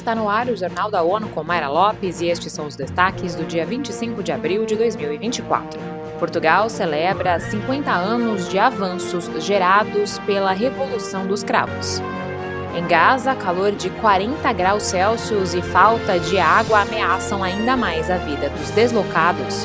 está no ar o Jornal da ONU com Mayra Lopes e estes são os destaques do dia 25 de abril de 2024. Portugal celebra 50 anos de avanços gerados pela Revolução dos Cravos. Em Gaza, calor de 40 graus Celsius e falta de água ameaçam ainda mais a vida dos deslocados.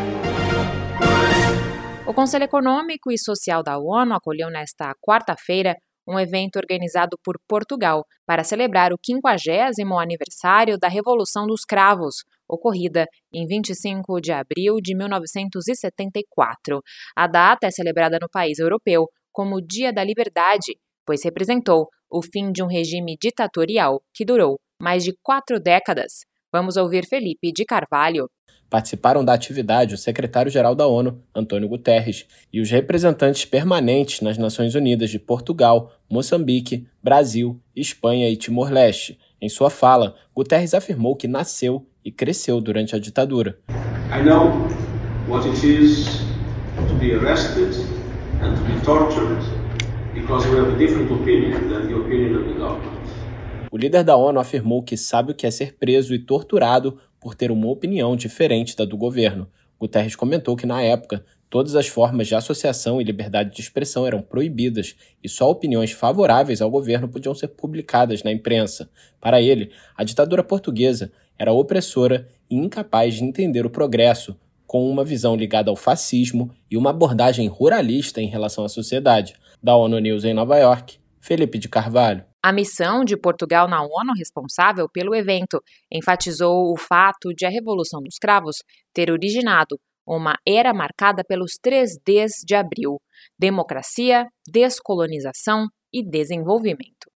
O Conselho Econômico e Social da ONU acolheu nesta quarta-feira um evento organizado por Portugal para celebrar o 50º aniversário da Revolução dos Cravos, ocorrida em 25 de abril de 1974. A data é celebrada no país europeu como Dia da Liberdade, pois representou o fim de um regime ditatorial que durou mais de 4 décadas. Vamos ouvir Felipe de Carvalho. Participaram da atividade o secretário-geral da ONU, Antônio Guterres, e os representantes permanentes nas Nações Unidas de Portugal, Moçambique, Brasil, Espanha e Timor-Leste. Em sua fala, Guterres afirmou que nasceu e cresceu durante a ditadura. I know what it is to be arrested and to be tortured because we have a different opinion than the opinion of the government. O líder da ONU afirmou que sabe o que é ser preso e torturado por ter uma opinião diferente da do governo. Guterres comentou que, na época, todas as formas de associação e liberdade de expressão eram proibidas e só opiniões favoráveis ao governo podiam ser publicadas na imprensa. Para ele, a ditadura portuguesa era opressora e incapaz de entender o progresso, com uma visão ligada ao fascismo e uma abordagem ruralista em relação à sociedade. Da ONU News em Nova York, Felipe de Carvalho. A missão de Portugal na ONU, responsável pelo evento, enfatizou o fato de a Revolução dos Cravos ter originado uma era marcada pelos 3 Ds de abril: democracia, descolonização e desenvolvimento.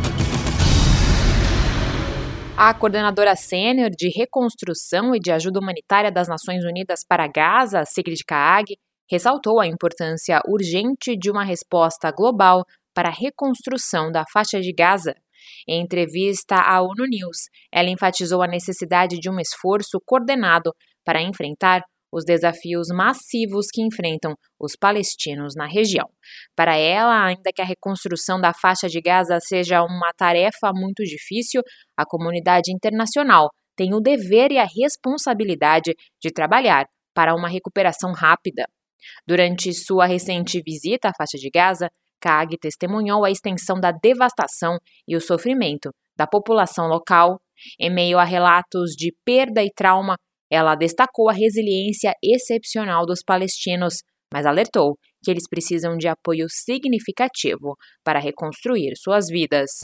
A coordenadora sênior de reconstrução e de ajuda humanitária das Nações Unidas para Gaza, Sigrid Kaag, ressaltou a importância urgente de uma resposta global para a reconstrução da faixa de Gaza. Em entrevista à ONU News, ela enfatizou a necessidade de um esforço coordenado para enfrentar os desafios massivos que enfrentam os palestinos na região. Para ela, ainda que a reconstrução da faixa de Gaza seja uma tarefa muito difícil, a comunidade internacional tem o dever e a responsabilidade de trabalhar para uma recuperação rápida. Durante sua recente visita à faixa de Gaza, Kaag testemunhou a extensão da devastação e o sofrimento da população local. Em meio a relatos de perda e trauma, ela destacou a resiliência excepcional dos palestinos, mas alertou que eles precisam de apoio significativo para reconstruir suas vidas.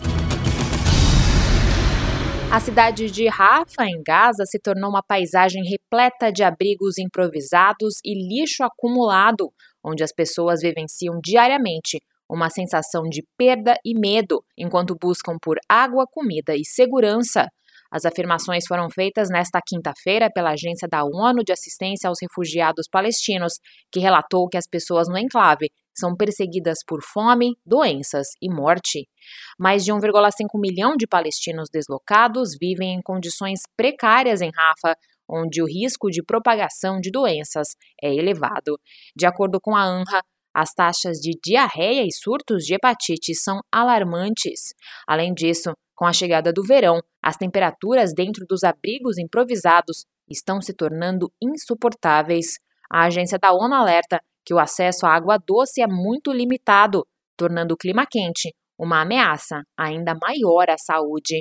A cidade de Rafah, em Gaza, se tornou uma paisagem repleta de abrigos improvisados e lixo acumulado, onde as pessoas vivenciam diariamente uma sensação de perda e medo, enquanto buscam por água, comida e segurança. As afirmações foram feitas nesta quinta-feira pela Agência da ONU de Assistência aos Refugiados Palestinos, que relatou que as pessoas no enclave são perseguidas por fome, doenças e morte. Mais de 1,5 milhão de palestinos deslocados vivem em condições precárias em Rafah, onde o risco de propagação de doenças é elevado. De acordo com a ANRA, as taxas de diarreia e surtos de hepatite são alarmantes. Além disso, com a chegada do verão, as temperaturas dentro dos abrigos improvisados estão se tornando insuportáveis. A agência da ONU alerta que o acesso à água doce é muito limitado, tornando o clima quente uma ameaça ainda maior à saúde.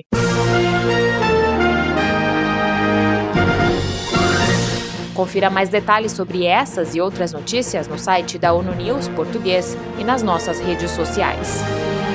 Confira mais detalhes sobre essas e outras notícias no site da ONU News Português e nas nossas redes sociais.